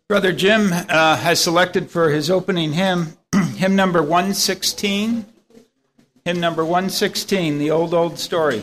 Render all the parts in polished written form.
Brother Jim has selected for his opening hymn, hymn number 116. Hymn number 116, The Old Story.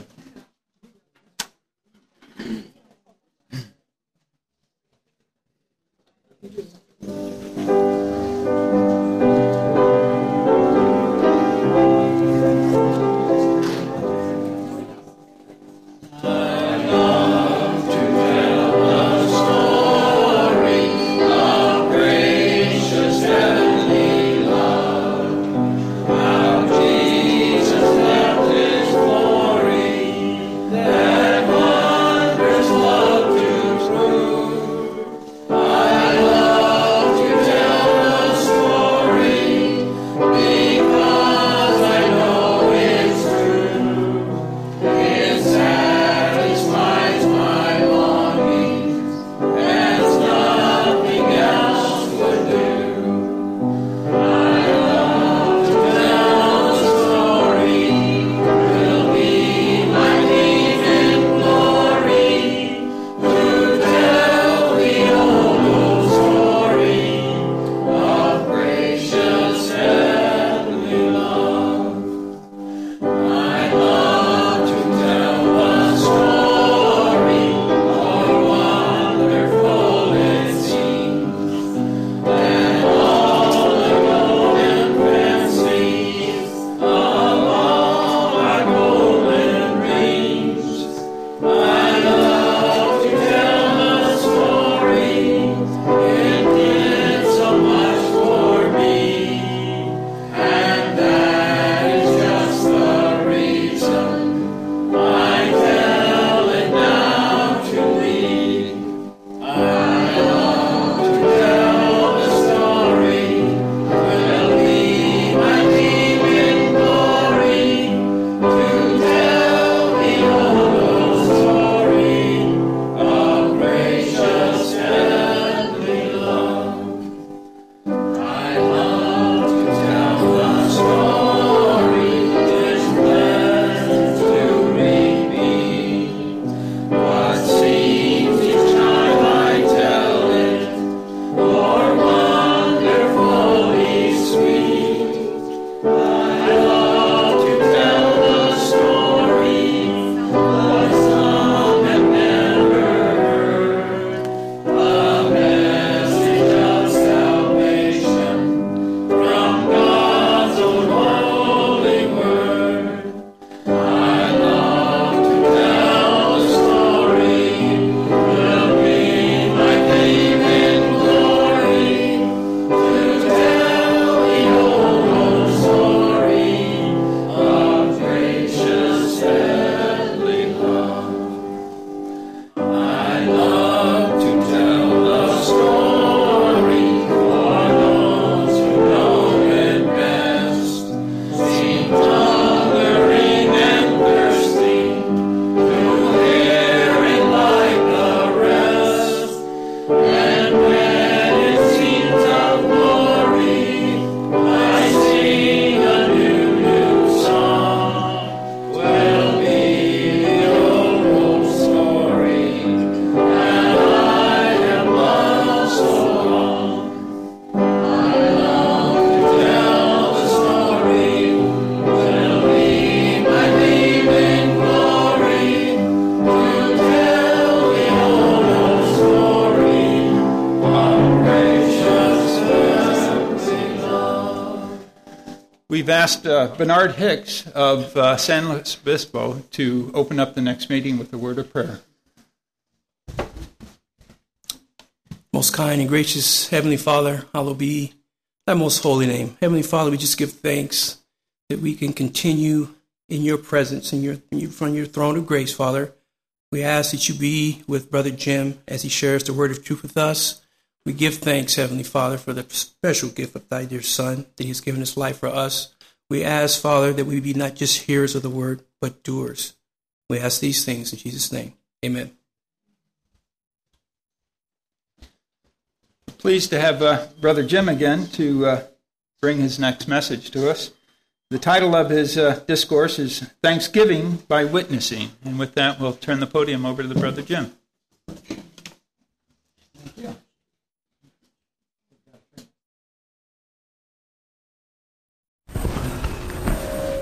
We've asked Bernard Hicks of San Luis Obispo to open up the next meeting with a word of prayer. Most kind and gracious Heavenly Father, hallowed be thy most holy name. Heavenly Father, we just give thanks that we can continue in your presence, from your throne of grace, Father. We ask that you be with Brother Jim as he shares the word of truth with us. We give thanks, Heavenly Father, for the special gift of thy dear Son, that he has given his life for us. We ask, Father, that we be not just hearers of the word, but doers. We ask these things in Jesus' name. Amen. Pleased to have Brother Jim again to bring his next message to us. The title of his discourse is Thanksgiving by Witnessing. And with that, we'll turn the podium over to the Brother Jim. Thank you.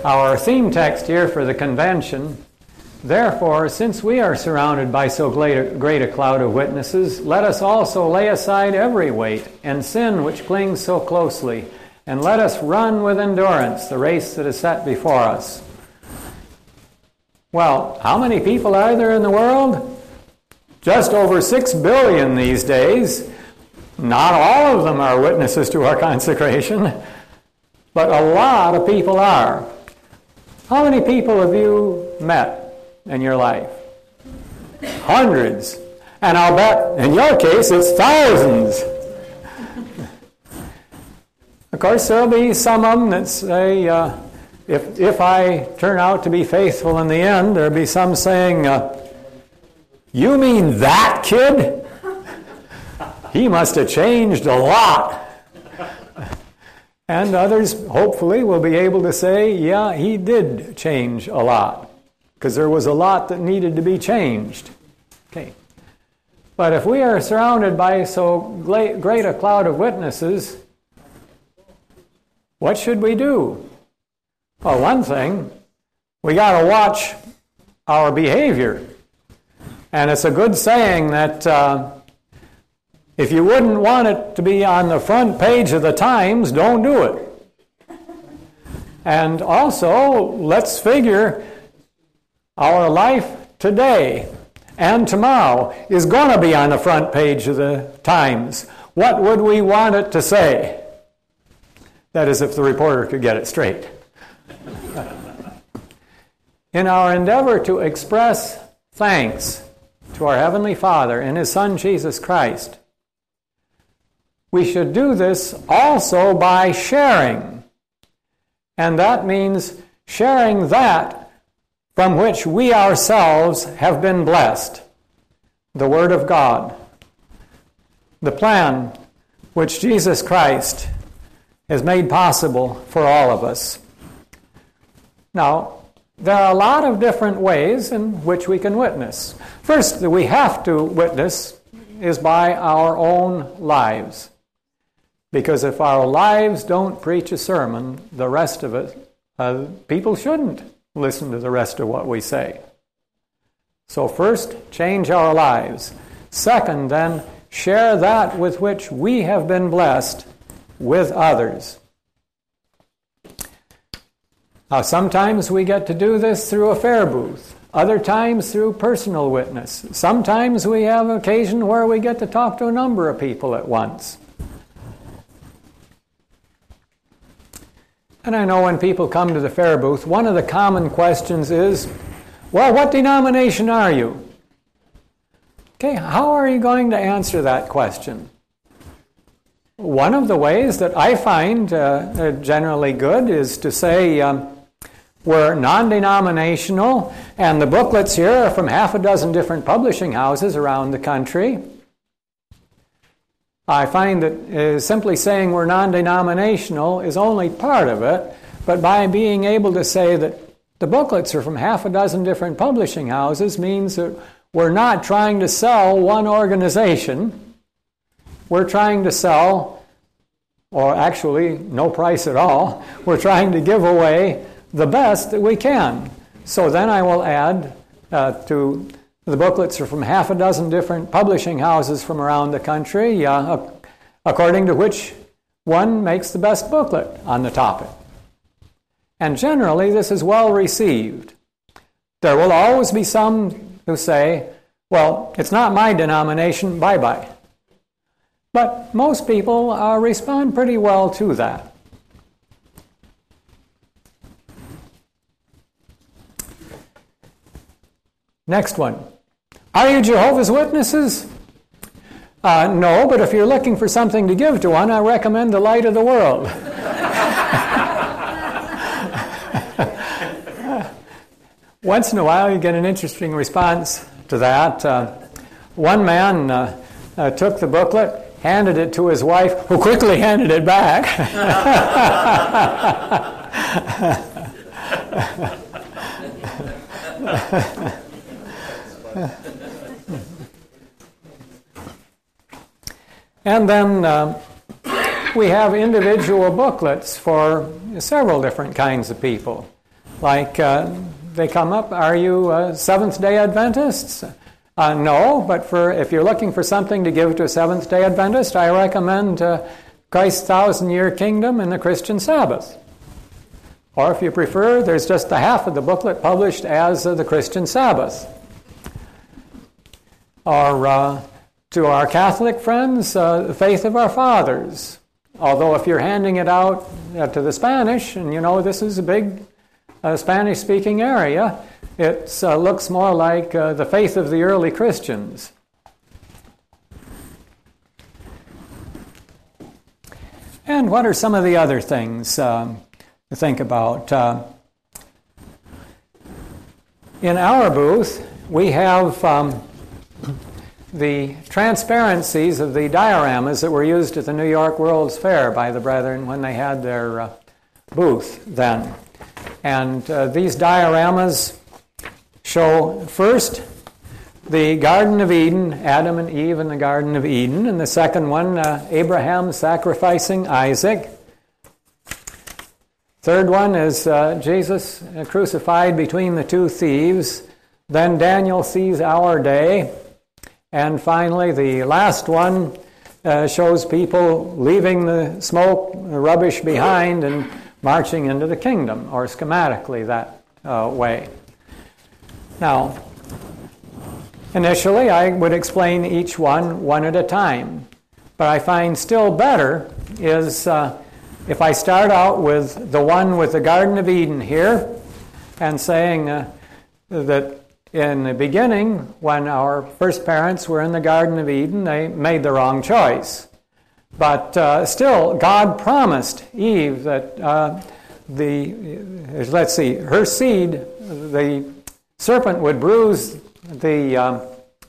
Our theme text here for the convention: therefore, since we are surrounded by so great a cloud of witnesses, let us also lay aside every weight and sin which clings so closely, and let us run with endurance the race that is set before us. Well, how many people are there in the world? Just over 6 billion these days. Not all of them are witnesses to our consecration, but a lot of people are. How many people have you met in your life? Hundreds. And I'll bet in your case it's thousands. Of course, there'll be some of them that say, if I turn out to be faithful in the end, there'll be some saying, you mean that kid? He must have changed a lot. And others, hopefully, will be able to say, yeah, he did change a lot, because there was a lot that needed to be changed. Okay. But if we are surrounded by so great a cloud of witnesses, what should we do? Well, one thing, we got to watch our behavior. And it's a good saying that if you wouldn't want it to be on the front page of the Times, don't do it. And also, let's figure our life today and tomorrow is going to be on the front page of the Times. What would we want it to say? That is, if the reporter could get it straight. In our endeavor to express thanks to our Heavenly Father and His Son, Jesus Christ, we should do this also by sharing. And that means sharing that from which we ourselves have been blessed. The Word of God. The plan which Jesus Christ has made possible for all of us. Now, there are a lot of different ways in which we can witness. First, that we have to witness is by our own lives. Because if our lives don't preach a sermon, the rest of it, people shouldn't listen to the rest of what we say. So first, change our lives. Second, then, share that with which we have been blessed with others. Now, sometimes we get to do this through a fair booth. Other times through personal witness. Sometimes we have an occasion where we get to talk to a number of people at once. And I know when people come to the fair booth, one of the common questions is, well, what denomination are you? Okay, how are you going to answer that question? One of the ways that I find generally good is to say we're non-denominational, and the booklets here are from half a dozen different publishing houses around the country. I find that simply saying we're non-denominational is only part of it, but by being able to say that the booklets are from half a dozen different publishing houses means that we're not trying to sell one organization. We're trying to sell, or actually no price at all, we're trying to give away the best that we can. So then I will add to the booklets are from half a dozen different publishing houses from around the country, according to which one makes the best booklet on the topic. And generally, this is well received. There will always be some who say, well, it's not my denomination, bye-bye. But most people respond pretty well to that. Next one. Are you Jehovah's Witnesses? No, but if you're looking for something to give to one, I recommend The Light of the World. Once in a while, you get an interesting response to that. One man took the booklet, handed it to his wife, who quickly handed it back. And then we have individual booklets for several different kinds of people. Like they come up, are you Seventh-day Adventists? No, but if you're looking for something to give to a Seventh-day Adventist, I recommend Christ's 1,000-Year Kingdom and the Christian Sabbath. Or if you prefer, there's just the half of the booklet published as the Christian Sabbath. Or to our Catholic friends, the Faith of Our Fathers. Although if you're handing it out to the Spanish, and you know this is a big Spanish-speaking area, it looks more like the faith of the early Christians. And what are some of the other things to think about? In our booth, we have the transparencies of the dioramas that were used at the New York World's Fair by the brethren when they had their booth then. And these dioramas show first the Garden of Eden, Adam and Eve in the Garden of Eden, and the second one, Abraham sacrificing Isaac. Third one is Jesus crucified between the two thieves. Then Daniel sees our day. And finally, the last one shows people leaving the smoke, the rubbish behind and marching into the kingdom, or schematically that way. Now, initially, I would explain each one at a time. But I find still better is if I start out with the one with the Garden of Eden here and saying that in the beginning, when our first parents were in the Garden of Eden, they made the wrong choice. But still, God promised Eve that her seed, the serpent would bruise the,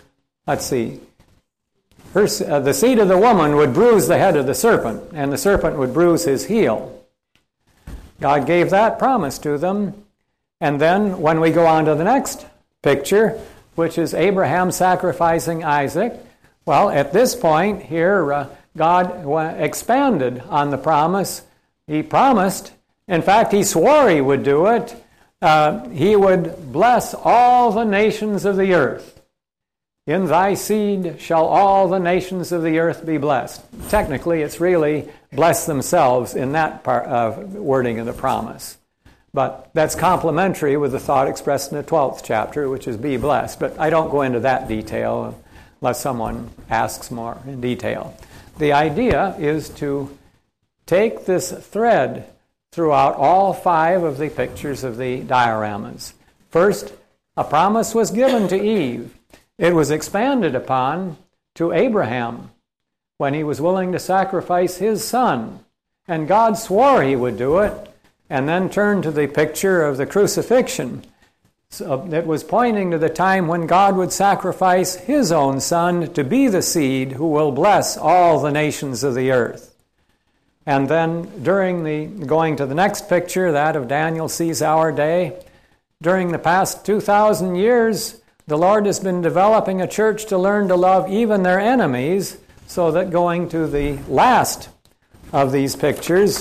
the seed of the woman would bruise the head of the serpent, and the serpent would bruise his heel. God gave that promise to them. And then when we go on to the next picture, which is Abraham sacrificing Isaac, well, at this point here, God expanded on the promise. He promised, in fact, he swore he would do it. He would bless all the nations of the earth. In thy seed shall all the nations of the earth be blessed. Technically, it's really bless themselves in that part of wording of the promise. But that's complementary with the thought expressed in the 12th chapter, which is be blessed. But I don't go into that detail unless someone asks more in detail. The idea is to take this thread throughout all 5 of the pictures of the dioramas. First, a promise was given to Eve. It was expanded upon to Abraham when he was willing to sacrifice his son. And God swore he would do it, and then turned to the picture of the crucifixion. So it was pointing to the time when God would sacrifice his own son to be the seed who will bless all the nations of the earth. And then going to the next picture, that of Daniel sees our day, during the past 2,000 years, the Lord has been developing a church to learn to love even their enemies, so that going to the last of these pictures,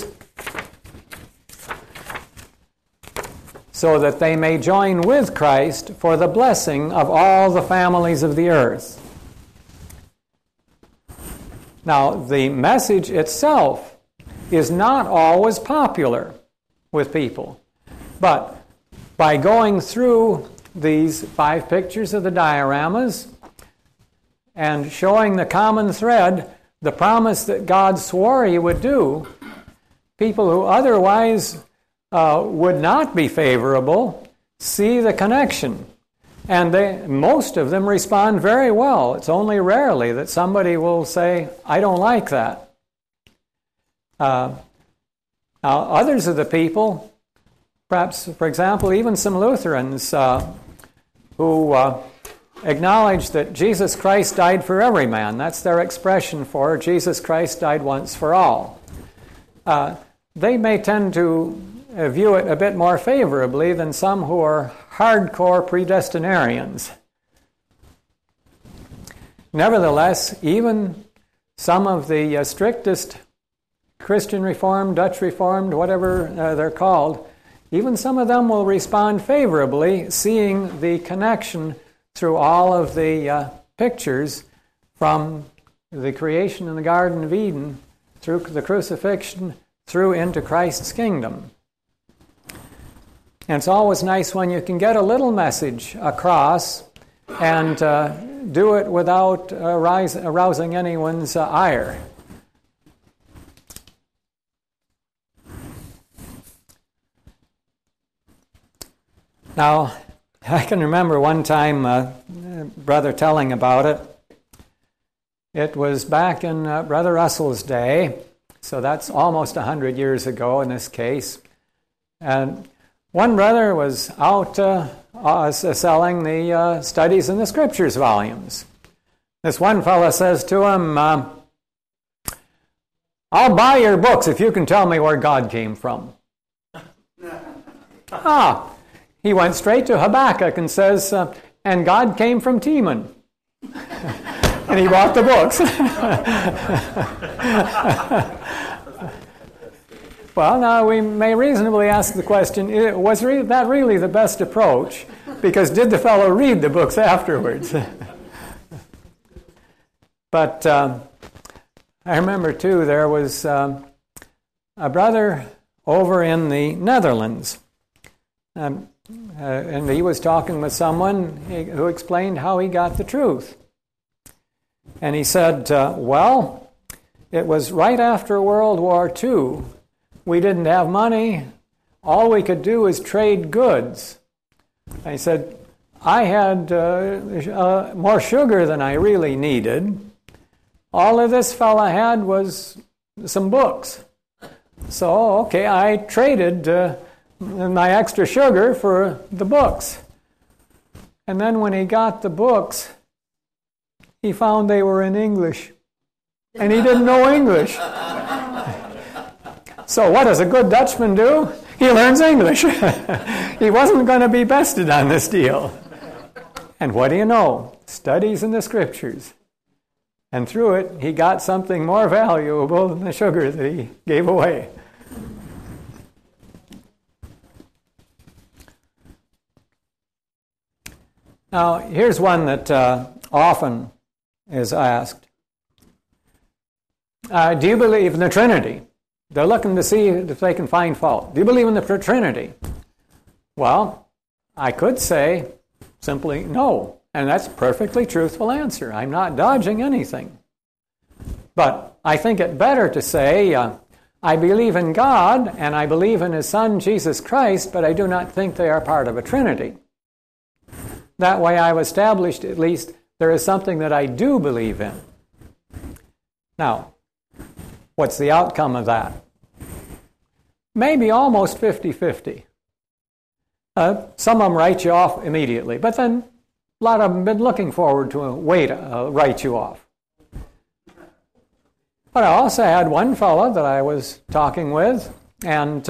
so that they may join with Christ for the blessing of all the families of the earth. Now, the message itself is not always popular with people, but by going through these 5 pictures of the dioramas and showing the common thread, the promise that God swore he would do, people who otherwise would not be favorable see the connection. And most of them respond very well. It's only rarely that somebody will say, I don't like that. Now, others of the people, perhaps, for example, even some Lutherans who acknowledge that Jesus Christ died for every man. That's their expression for Jesus Christ died once for all. They may tend to view it a bit more favorably than some who are hardcore predestinarians. Nevertheless, even some of the strictest Christian Reformed, Dutch Reformed, whatever they're called, even some of them will respond favorably, seeing the connection through all of the pictures from the creation in the Garden of Eden, through the crucifixion, through into Christ's kingdom. And it's always nice when you can get a little message across and do it without arousing anyone's ire. Now, I can remember one time Brother telling about it. It was back in Brother Russell's day, so that's almost 100 years ago in this case. And one brother was out selling the Studies in the Scriptures volumes. This one fellow says to him, I'll buy your books if you can tell me where God came from. He went straight to Habakkuk and says, and God came from Teman. And he bought the books. Well, now we may reasonably ask the question, was that really the best approach? Because did the fellow read the books afterwards? But I remember, too, there was a brother over in the Netherlands. And he was talking with someone who explained how he got the truth. And he said, well, it was right after World War II. We didn't have money. All we could do was trade goods. And he said, I had more sugar than I really needed. All of this fella had was some books. So, okay, I traded my extra sugar for the books. And then when he got the books, he found they were in English. And he didn't know English. So what does a good Dutchman do? He learns English. He wasn't going to be bested on this deal. And what do you know? Studies in the Scriptures. And through it, he got something more valuable than the sugar that he gave away. Now, here's one that often is asked. Do you believe in the Trinity? They're looking to see if they can find fault. Do you believe in the Trinity? Well, I could say simply no, and that's a perfectly truthful answer. I'm not dodging anything. But I think it better to say, I believe in God, and I believe in His Son, Jesus Christ, but I do not think they are part of a Trinity. That way I've established at least there is something that I do believe in. Now, what's the outcome of that? Maybe almost 50-50. Some of them write you off immediately, but then a lot of them have been looking forward to a way to write you off. But I also had one fellow that I was talking with, and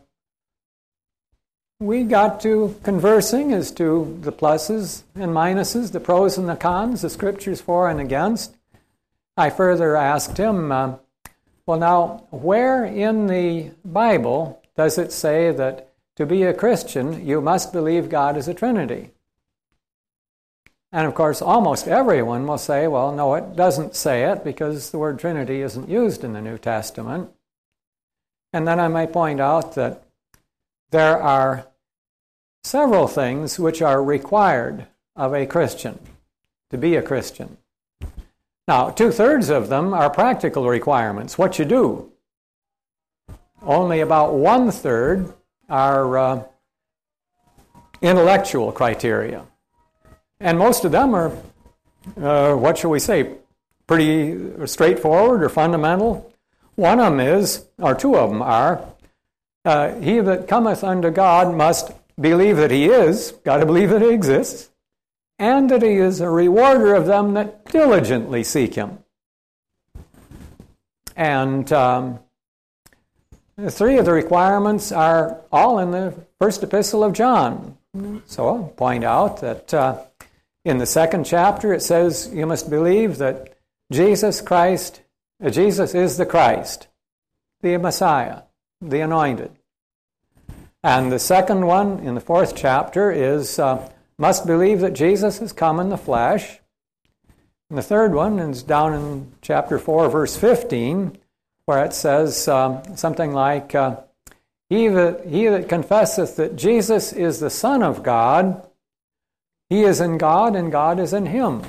we got to conversing as to the pluses and minuses, the pros and the cons, the Scriptures for and against. I further asked him, well, now, where in the Bible does it say that to be a Christian, you must believe God is a Trinity? And of course, almost everyone will say, well, no, it doesn't say it because the word Trinity isn't used in the New Testament. And then I might point out that there are several things which are required of a Christian to be a Christian. Now, 2/3 of them are practical requirements, what you do. Only about 1/3 are intellectual criteria. And most of them are, what shall we say, pretty straightforward or fundamental. One of them is, or two of them are, he that cometh unto God must believe that He is, got to believe that He exists, and that He is a rewarder of them that diligently seek Him. And the three of the requirements are all in the first epistle of John. So I'll point out that in the 2nd chapter it says you must believe that Jesus is the Christ, the Messiah, the Anointed. And the second one in the 4th chapter is must believe that Jesus has come in the flesh. And the third one is down in chapter 4, verse 15, where it says something like, he that confesseth that Jesus is the Son of God, he is in God and God is in him.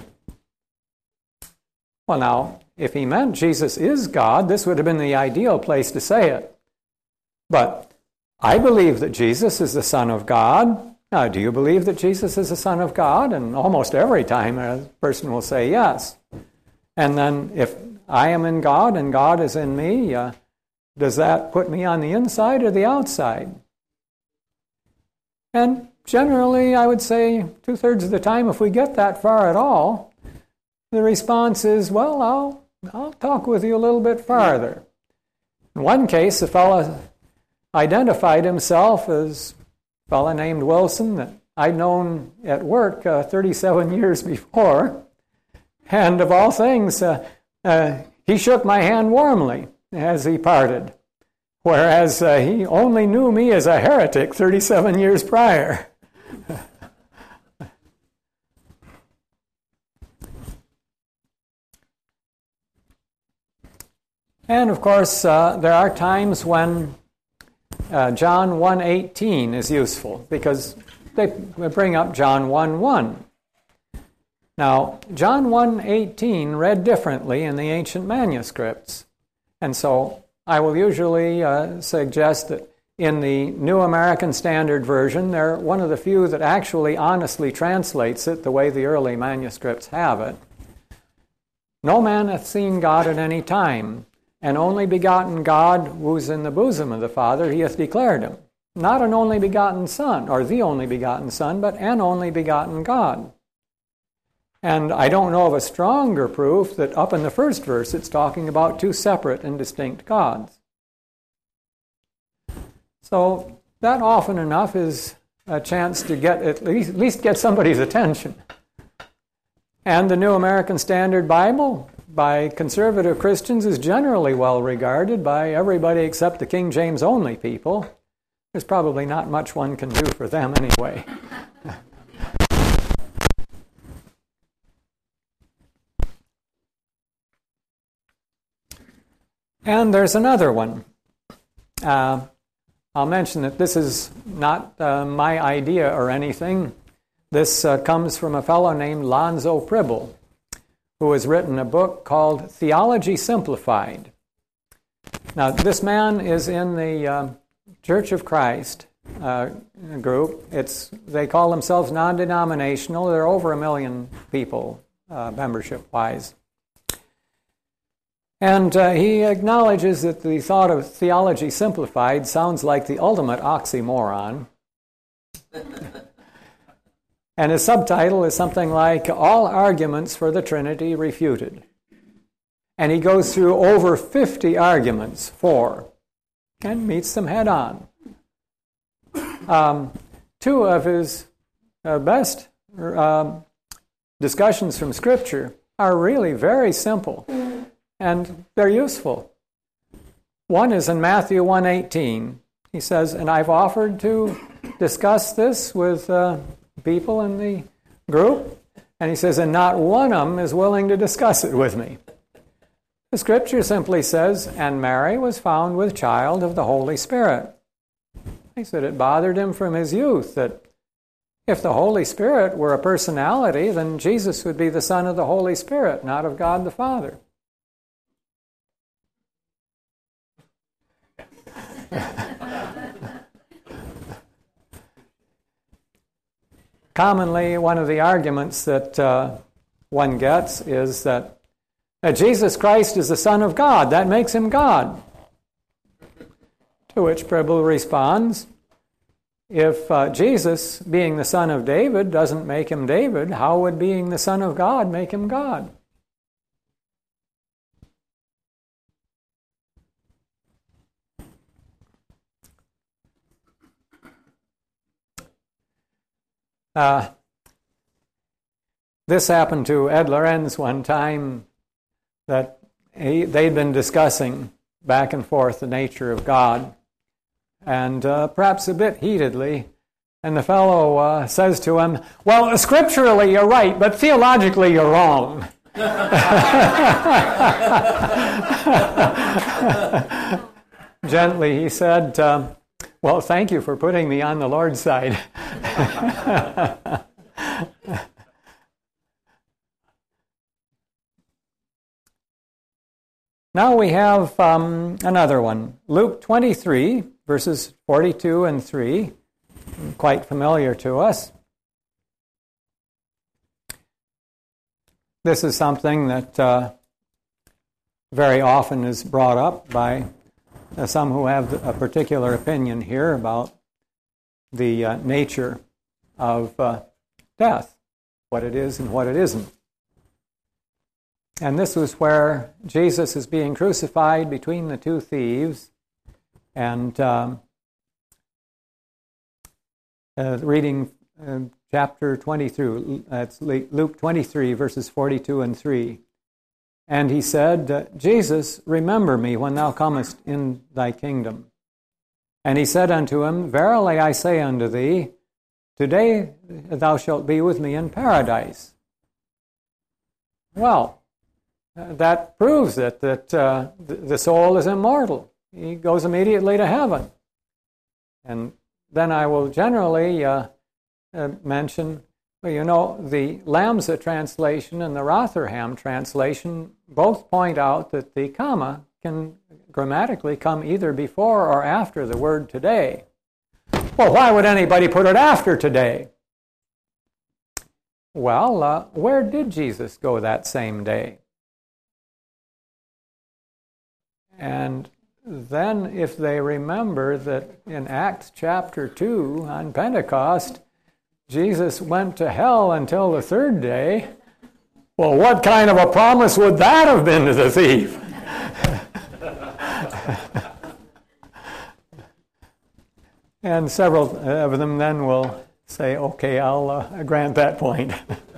Well, now, if he meant Jesus is God, this would have been the ideal place to say it. But I believe that Jesus is the Son of God. Now, do you believe that Jesus is the Son of God? And almost every time a person will say yes. And then if I am in God and God is in me, does that put me on the inside or the outside? And generally, I would say 2/3 of the time, if we get that far at all, the response is, well, I'll talk with you a little bit farther. In one case, the fellow identified himself as a fellow named Wilson that I'd known at work 37 years before. And of all things, he shook my hand warmly as he parted, whereas he only knew me as a heretic 37 years prior. And of course, there are times when John 1:18 is useful, because they bring up John 1:1. Now, John 1:18 read differently in the ancient manuscripts, and so I will usually suggest that in the New American Standard Version, they're one of the few that actually honestly translates it the way the early manuscripts have it. No man hath seen God at any time, and only begotten God, who's in the bosom of the Father, he hath declared him. Not an only begotten Son, or the only begotten Son, but an only begotten God. And I don't know of a stronger proof that up in the first verse it's talking about two separate and distinct gods. So that often enough is a chance to get at least get somebody's attention. And the New American Standard Bible, by conservative Christians, is generally well regarded by everybody except the King James only people. There's probably not much one can do for them anyway. And there's another one. I'll mention that this is not my idea or anything. This comes from a fellow named Lonzo Pribble, who has written a book called Theology Simplified. Now, this man is in the Church of Christ group. They call themselves non-denominational. There are over 1 million people membership-wise. And he acknowledges that the thought of theology simplified sounds like the ultimate oxymoron. And his subtitle is something like, All Arguments for the Trinity Refuted. And he goes through over 50 arguments for, and meets them head on. Two of his best discussions from Scripture are really very simple, and they're useful. One is in Matthew 1:18. He says, and I've offered to discuss this with people in the group, and he says, and not one of them is willing to discuss it with me. The Scripture simply says, and Mary was found with child of the Holy Spirit. He said it bothered him from his youth that if the Holy Spirit were a personality, then Jesus would be the Son of the Holy Spirit, not of God the Father. Commonly, one of the arguments that one gets is that Jesus Christ is the Son of God. That makes him God. To which Pribble responds, if Jesus, being the son of David, doesn't make him David, how would being the Son of God make him God? This happened to Ed Lorenz one time, that they'd been discussing back and forth the nature of God. and perhaps a bit heatedly. And the fellow says to him, "Well, scripturally you're right, but theologically you're wrong." Gently he said, "Well, thank you for putting me on the Lord's side." Now we have another one. Luke 23, verses 42 and 3, quite familiar to us. This is something that very often is brought up by some who have a particular opinion here about the nature of death, what it is and what it isn't. And this was where Jesus is being crucified between the two thieves. And reading chapter 23, that's Luke 23, verses 42 and 3. "And he said, Jesus, remember me when thou comest in thy kingdom. And he said unto him, Verily I say unto thee, today thou shalt be with me in paradise." Well, that proves it, that the soul is immortal. He goes immediately to heaven. And then I will generally mention, well, the Lamsa translation and the Rotherham translation both point out that the comma can grammatically come either before or after the word today. Well, why would anybody put it after today? Well, where did Jesus go that same day? And then if they remember that in Acts chapter 2 on Pentecost, Jesus went to hell until the third day, well, what kind of a promise would that have been to the thief? And several of them then will say, okay, I'll grant that point.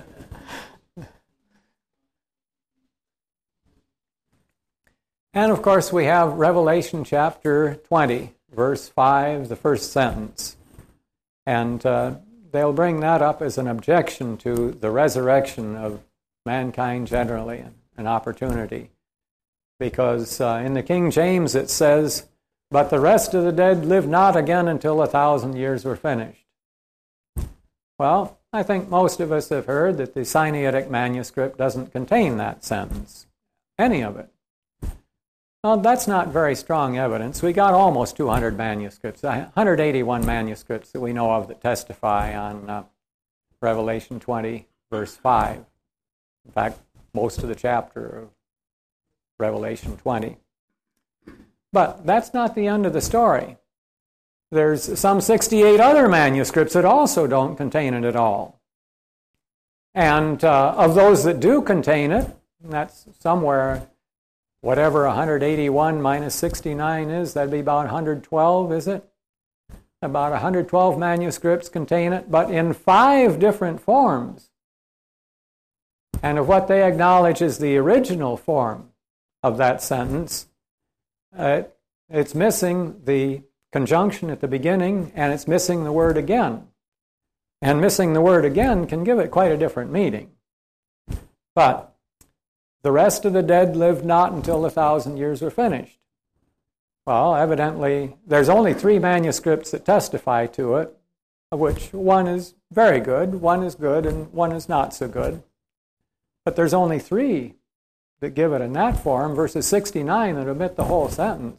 And of course, we have Revelation chapter 20, verse 5, the first sentence. And they'll bring that up as an objection to the resurrection of mankind generally, an opportunity. Because in the King James it says, "But the rest of the dead live not again until 1,000 years were finished." Well, I think most of us have heard that the Sinaitic manuscript doesn't contain that sentence, any of it. Well, that's not very strong evidence. We got almost 200 manuscripts, 181 manuscripts that we know of that testify on Revelation 20, verse 5. In fact, most of the chapter of Revelation 20. But that's not the end of the story. There's some 68 other manuscripts that also don't contain it at all. And of those that do contain it, that's somewhere, whatever 181 minus 69 is, that'd be about 112, is it? About 112 manuscripts contain it, but in 5 different forms. And of what they acknowledge is the original form of that sentence, it's missing the conjunction at the beginning, and it's missing the word again. And missing the word again can give it quite a different meaning. But the rest of the dead lived not until 1,000 years were finished. Well, evidently, there's only 3 manuscripts that testify to it, of which one is very good, one is good, and one is not so good. But there's only 3 that give it in that form versus 69 that omit the whole sentence.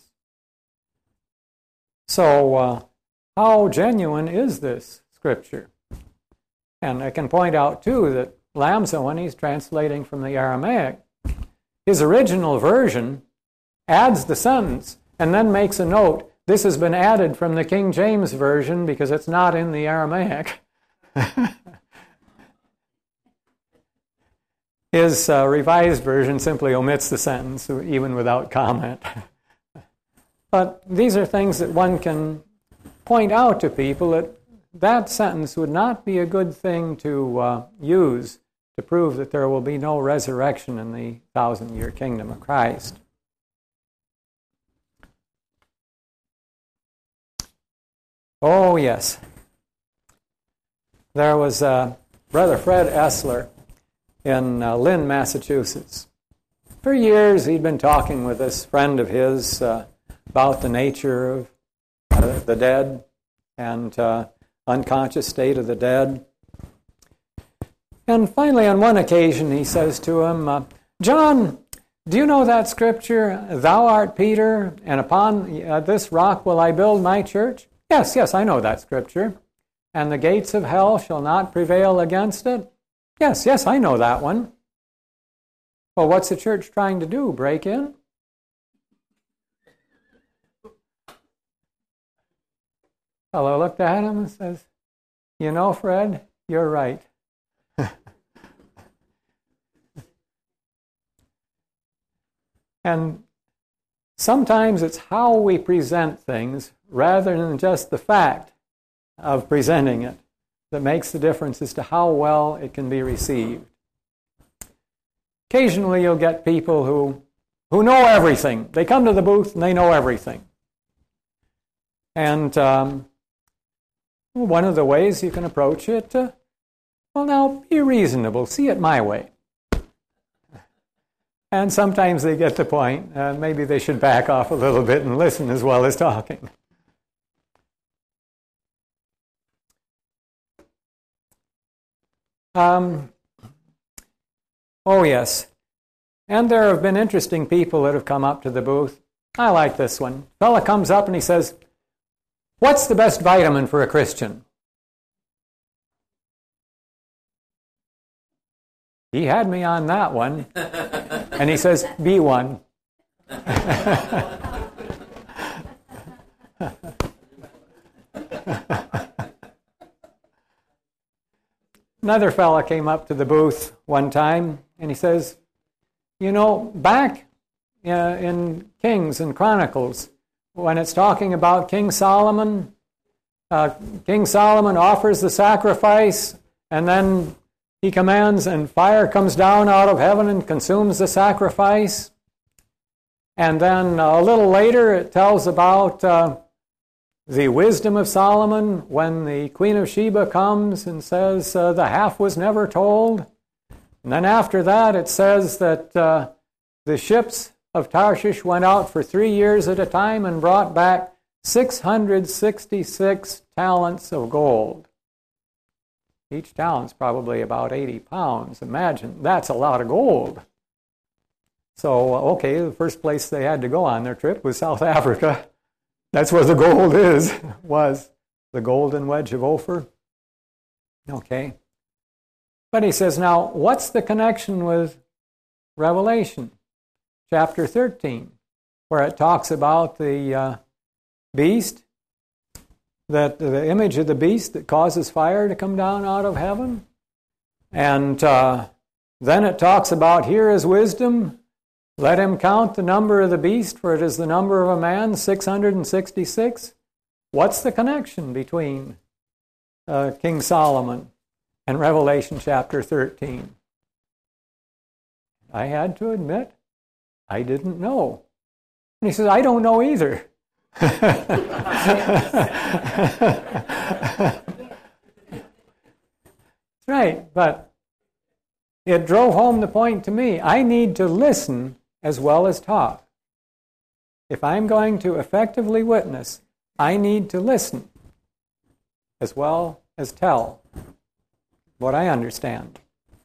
So, how genuine is this scripture? And I can point out, too, that Lamsa, when he's translating from the Aramaic, his original version adds the sentence and then makes a note. This has been added from the King James Version because it's not in the Aramaic. His revised version simply omits the sentence, even without comment. But these are things that one can point out to people that that sentence would not be a good thing to use to prove that there will be no resurrection in the 1,000-year kingdom of Christ. Oh, yes. There was Brother Fred Essler in Lynn, Massachusetts. For years, he'd been talking with this friend of his about the nature of the dead and unconscious state of the dead. And finally, on one occasion, he says to him, John, do you know that scripture, thou art Peter, and upon this rock will I build my church? Yes, I know that scripture. And the gates of hell shall not prevail against it? Yes, I know that one. Well, what's the church trying to do, break in? Fellow looked at him and says, you know, Fred, you're right. And sometimes it's how we present things rather than just the fact of presenting it that makes the difference as to how well it can be received. Occasionally you'll get people who know everything. They come to the booth and they know everything. And one of the ways you can approach it, well, now, be reasonable. See it my way. And sometimes they get the point. Maybe they should back off a little bit and listen as well as talking. Oh, yes. And there have been interesting people that have come up to the booth. I like this one. A fella comes up and he says, what's the best vitamin for a Christian? He had me on that one. And he says, B1. Another fella came up to the booth one time, and he says, you know, back in Kings and Chronicles, when it's talking about King Solomon offers the sacrifice, and then he commands, and fire comes down out of heaven and consumes the sacrifice. And then a little later it tells about the wisdom of Solomon when the Queen of Sheba comes and says the half was never told. And then after that it says that the ships of Tarshish went out for 3 years at a time and brought back 666 talents of gold. Each talent's probably about 80 pounds. Imagine, that's a lot of gold. So, okay, the first place they had to go on their trip was South Africa. That's where the gold was the golden wedge of Ophir. Okay. But he says, now, what's the connection with Revelation chapter 13, where it talks about the beast, that the image of the beast that causes fire to come down out of heaven? And then it talks about, here is wisdom, let him count the number of the beast, for it is the number of a man, 666. What's the connection between King Solomon and Revelation chapter 13? I had to admit, I didn't know. And he says, I don't know either. Right, but it drove home the point to me. I need to listen as well as talk. If I'm going to effectively witness, I need to listen as well as tell what I understand.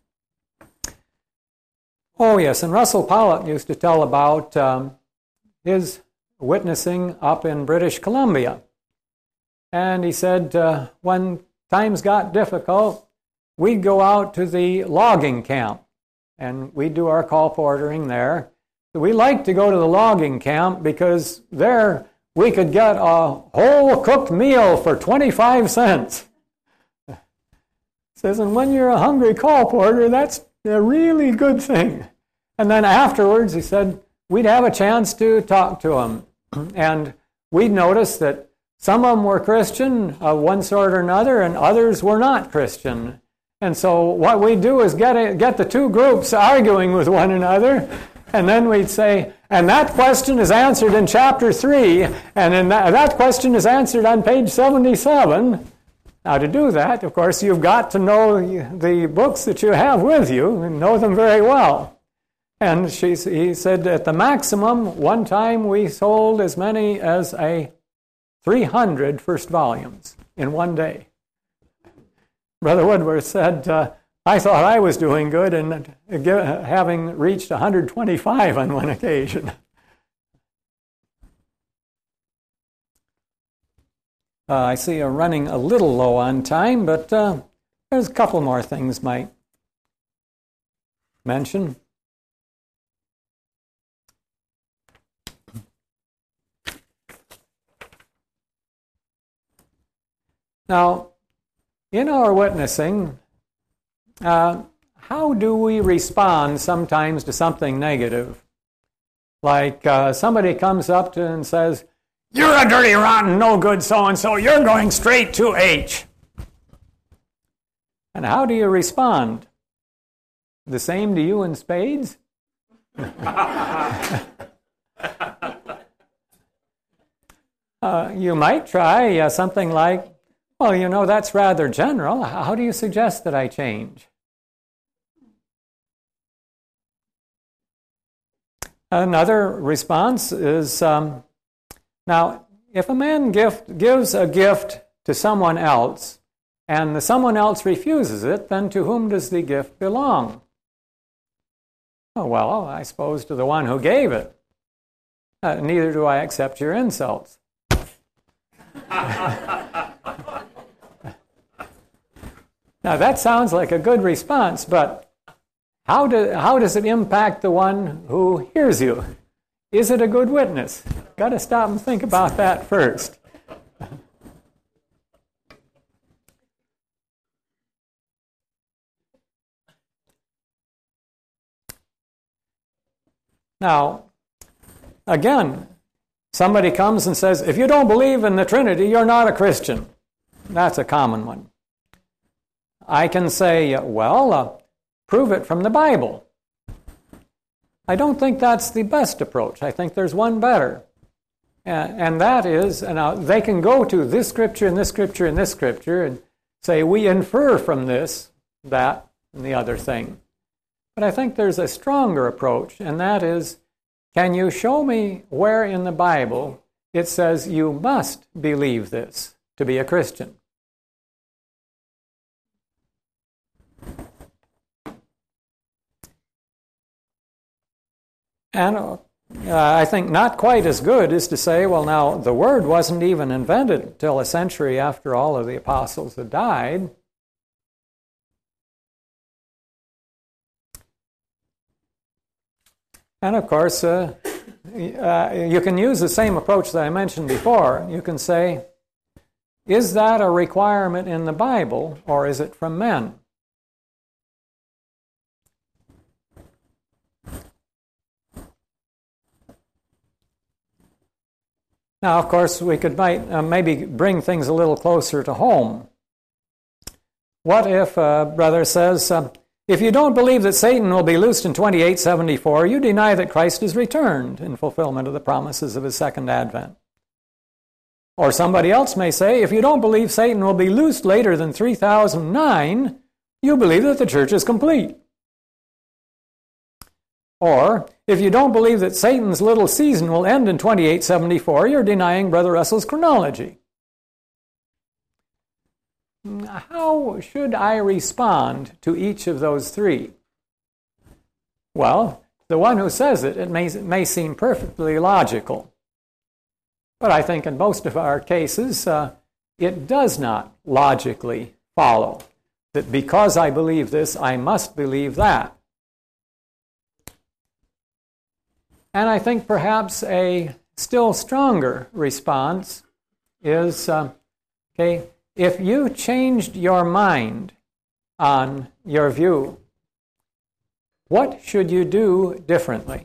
Oh, yes, and Russell Pollock used to tell about his witnessing up in British Columbia. And he said when times got difficult, we'd go out to the logging camp, and we'd do our colportering there. We liked to go to the logging camp because there we could get a whole cooked meal for 25 cents. It says, and when you're a hungry colporter, that's a really good thing. And then afterwards, he said, we'd have a chance to talk to them. And we'd notice that some of them were Christian of one sort or another, and others were not Christian. And so what we do is get the two groups arguing with one another, And then we'd say, and that question is answered in chapter 3, and then that question is answered on page 77. Now, to do that, of course, you've got to know the books that you have with you and know them very well. And he said at the maximum, one time we sold as many as 300 first volumes in one day. Brother Woodworth said, I thought I was doing good and having reached 125 on one occasion. I see you're running a little low on time, but there's a couple more things might mention. Now, in our witnessing, how do we respond sometimes to something negative? Like somebody comes up to and says, "You're a dirty, rotten, no good so-and-so. You're going straight to H." And how do you respond? The same to you in spades? You might try something like, "Well, you know, that's rather general. How do you suggest that I change?" Another response is, now, if a man gives a gift to someone else, and the someone else refuses it, then to whom does the gift belong? Oh, well, I suppose to the one who gave it. Neither do I accept your insults. Now, that sounds like a good response, but how does it impact the one who hears you? Is it a good witness? Got to stop and think about that first. Now, again, somebody comes and says, "If you don't believe in the Trinity, you're not a Christian." That's a common one. I can say, well, prove it from the Bible. I don't think that's the best approach. I think there's one better. And that is, they can go to this scripture and this scripture and this scripture and say, we infer from this, that, and the other thing. But I think there's a stronger approach, and that is, can you show me where in the Bible it says you must believe this to be a Christian? And I think not quite as good is to say, well, now, the Word wasn't even invented until a century after all of the apostles had died. And of course, you can use the same approach that I mentioned before. You can say, is that a requirement in the Bible, or is it from men? Now, of course, we could maybe bring things a little closer to home. What if a brother says, if you don't believe that Satan will be loosed in 2874, you deny that Christ is returned in fulfillment of the promises of his second advent? Or somebody else may say, if you don't believe Satan will be loosed later than 3009, you believe that the church is complete. Or, if you don't believe that Satan's little season will end in 2874, you're denying Brother Russell's chronology. How should I respond to each of those three? Well, the one who says it may seem perfectly logical. But I think in most of our cases, it does not logically follow that because I believe this, I must believe that. And I think perhaps a still stronger response is, if you changed your mind on your view, what should you do differently?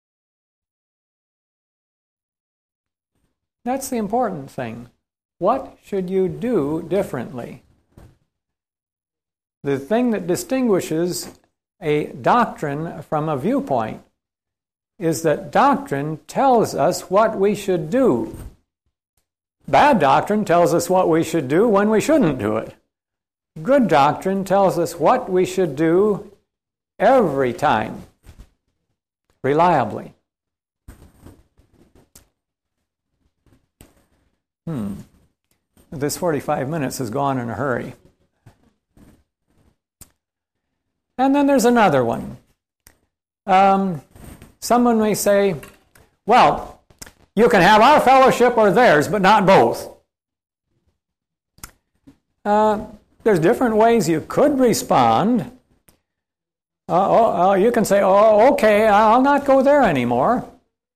That's the important thing. What should you do differently? The thing that distinguishes a doctrine from a viewpoint is that doctrine tells us what we should do. Bad doctrine tells us what we should do when we shouldn't do it. Good doctrine tells us what we should do every time, reliably. This 45 minutes has gone in a hurry. And then there's another one. Someone may say, well, you can have our fellowship or theirs, but not both. There's different ways you could respond. You can say, oh, okay, I'll not go there anymore.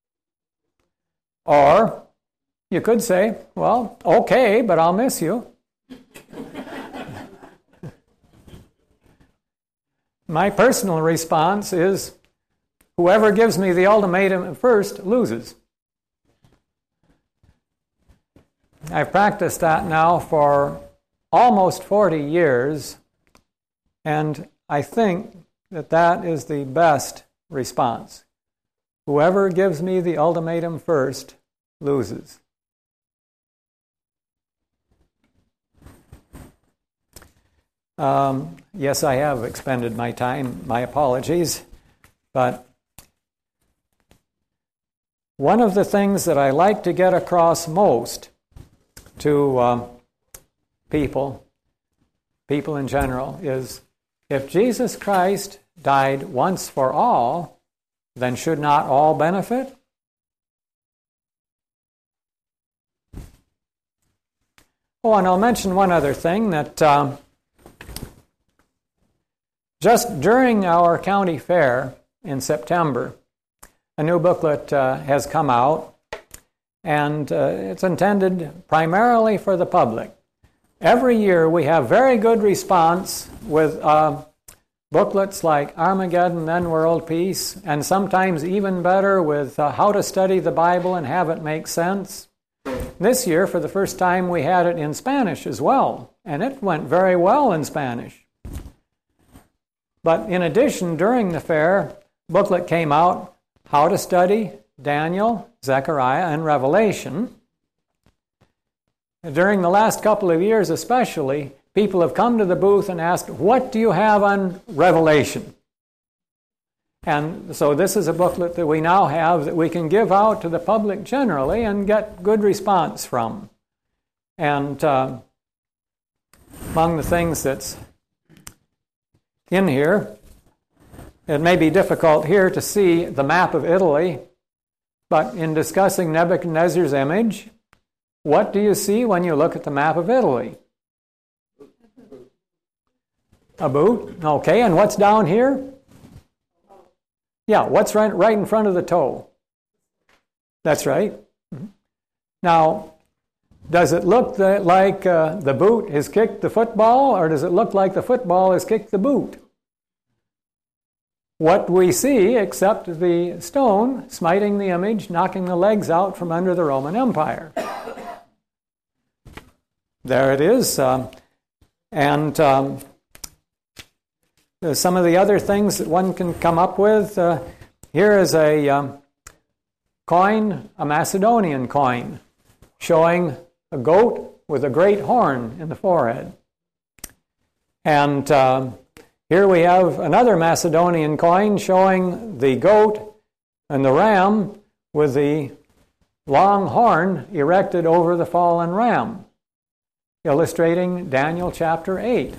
Or you could say, well, okay, but I'll miss you. My personal response is, whoever gives me the ultimatum first loses. I've practiced that now for almost 40 years, and I think that that is the best response. Whoever gives me the ultimatum first loses. Yes, I have expended my time. My apologies. But one of the things that I like to get across most to people in general, is if Jesus Christ died once for all, then should not all benefit? Oh, and I'll mention one other thing, that just during our county fair in September, a new booklet has come out, and it's intended primarily for the public. Every year we have very good response with booklets like Armageddon, Then World Peace, and sometimes even better with How to Study the Bible and Have It Make Sense. This year, for the first time, we had it in Spanish as well, and it went very well in Spanish. But in addition, during the fair, booklet came out, How to Study Daniel, Zechariah, and Revelation. During the last couple of years especially, people have come to the booth and asked, what do you have on Revelation? And so this is a booklet that we now have that we can give out to the public generally and get good response from. And among the things that's in here, it may be difficult here to see the map of Italy, but in discussing Nebuchadnezzar's image, what do you see when you look at the map of Italy? A boot? Okay, and what's down here? Yeah, what's right in front of the toe? That's right. Now, does it look like the boot has kicked the football, or does it look like the football has kicked the boot? What we see, except the stone smiting the image, knocking the legs out from under the Roman Empire. There it is. Some of the other things that one can come up with, here is a coin, a Macedonian coin, showing a goat with a great horn in the forehead. And here we have another Macedonian coin showing the goat and the ram with the long horn erected over the fallen ram, illustrating Daniel chapter 8.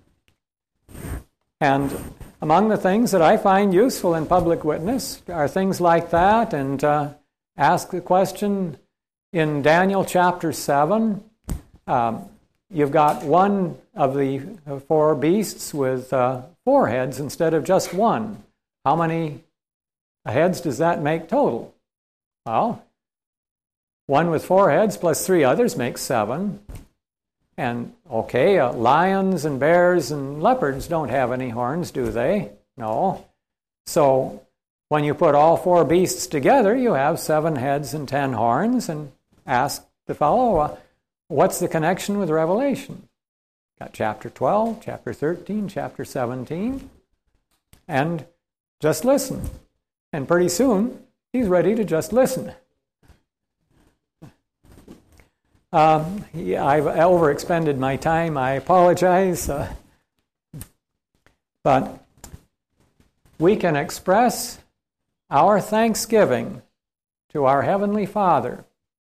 And among the things that I find useful in public witness are things like that, and ask the question in Daniel chapter 7. You've got one of the four beasts with 4 heads instead of just one. How many heads does that make total? Well, one with 4 heads plus 3 others makes 7. And, okay, lions and bears and leopards don't have any horns, do they? No. So, when you put all 4 beasts together, you have 7 heads and 10 horns, and ask the fellow, what's the connection with Revelation? Got chapter 12, chapter 13, chapter 17, and just listen. And pretty soon, He's ready to just listen. I've overexpended my time. I apologize. But we can express our thanksgiving to our Heavenly Father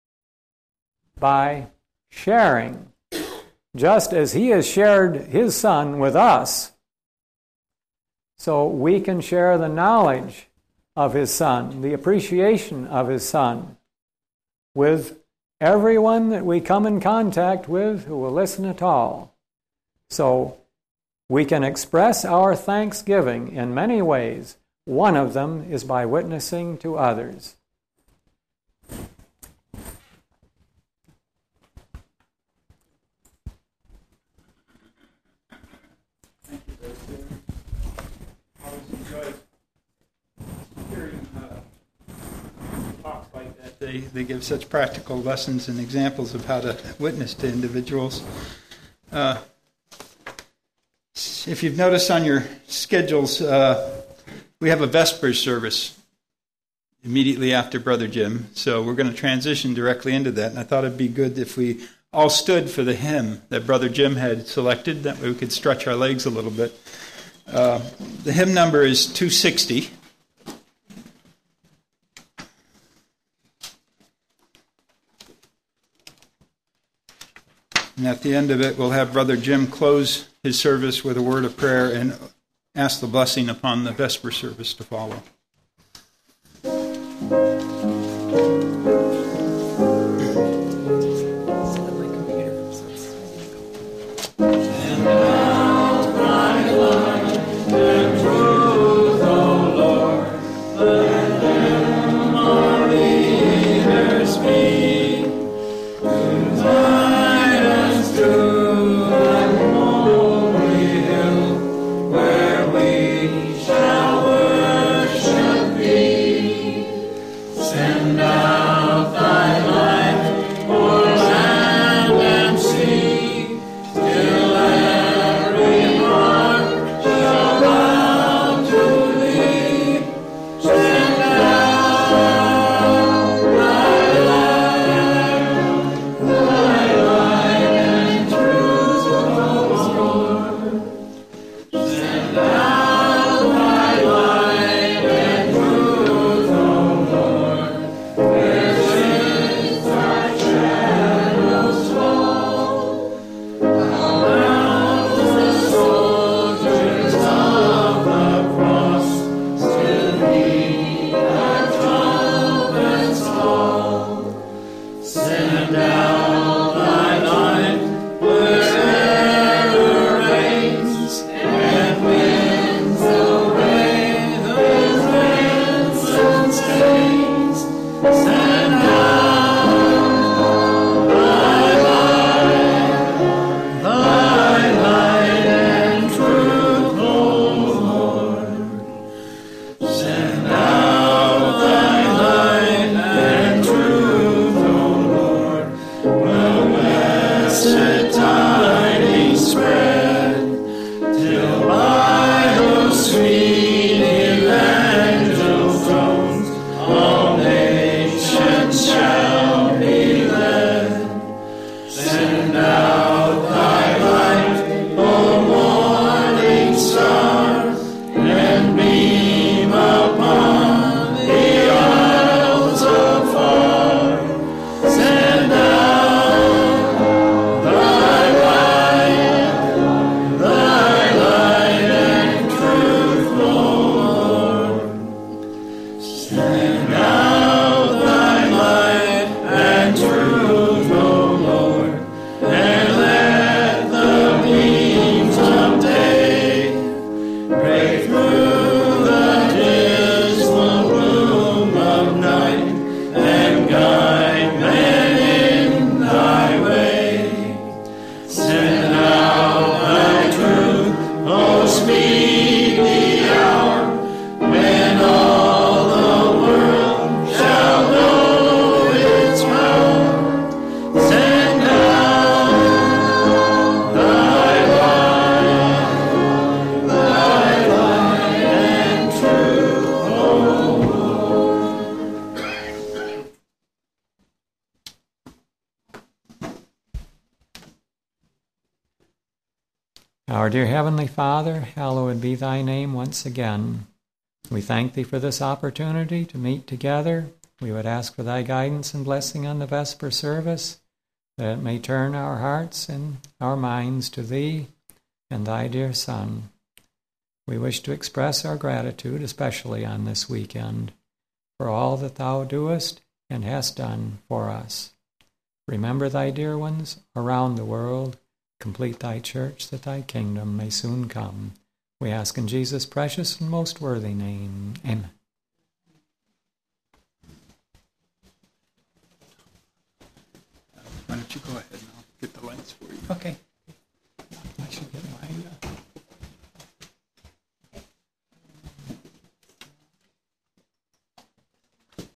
by sharing, just as He has shared His Son with us, so we can share the knowledge of His Son, the appreciation of His Son, with everyone that we come in contact with who will listen at all. So we can express our thanksgiving in many ways. One of them is by witnessing to others. They give such practical lessons and examples of how to witness to individuals. If you've noticed on your schedules, we have a Vespers service immediately after Brother Jim, so we're going to transition directly into that. And I thought it'd be good if we all stood for the hymn that Brother Jim had selected. That way we could stretch our legs a little bit. The hymn number is 260. And at the end of it, we'll have Brother Jim close his service with a word of prayer and ask the blessing upon the Vesper service to follow. Our dear Heavenly Father, hallowed be thy name once again. We thank thee for this opportunity to meet together. We would ask for thy guidance and blessing on the Vesper service, that it may turn our hearts and our minds to thee and thy dear Son. We wish to express our gratitude, especially on this weekend, for all that thou doest and hast done for us. Remember thy dear ones around the world. Complete thy church, that thy kingdom may soon come. We ask in Jesus' precious and most worthy name. Amen. Why don't you go ahead and I'll get the lights for you. Okay.